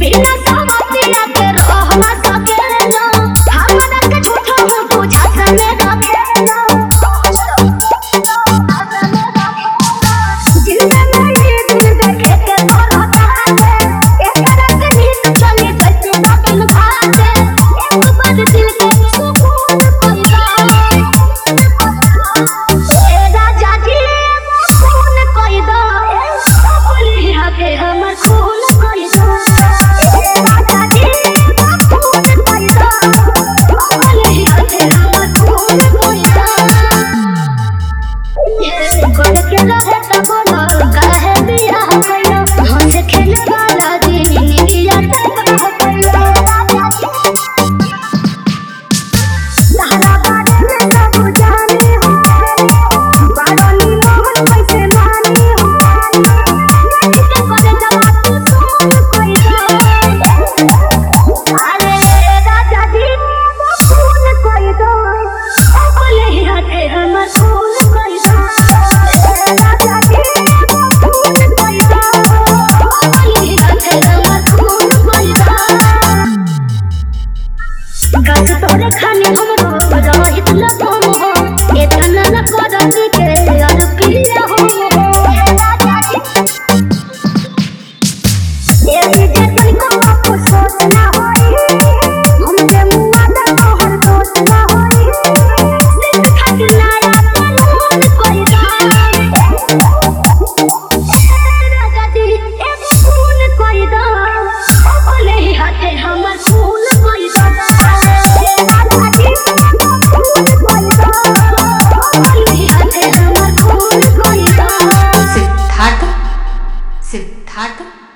बिना समझिया के रह ना सकेला हमरा के झूठा हो तू छाता में रखेला जिंदा नहीं दिल देखे के भरोसा है एकरा से नीत चले कैसे बातन भाते एक बार दिल के सुकून पैदा ए राजा जी खून पैदा बोली हके हमर खून पैदा ए राजा जी खून पैदा बोली हके हमर खून पैदा ये कर के रहे तब बोलो काहे बिया कइलो हमसे खेले वाला जिंदगिया तक हो कइलो सहारा बारे में सब जाने हो बारोनी मोहन कैसे मानी हो ये करे जवा तू सोच पैदा अरे राजा जी खून पैदा बोले हाथे हमर खून पैदा राजा जी खून पैदा बोले हाथे हमर खून पैदा गस तोरे खाने हमरो रहित लगम हो इतना न करती के और पिया हो ये जतन को आपको सोचना होई हमके मुआ दा हर सोचना होई सिर्फ खटना या कानून पैदा राजा जी एक खून पैदा बोले हाथे हमर खून पैदा राजा जी खून पैदा बोले हाथे हमर खून पैदा सिद्धार्थ सिद्धार्थ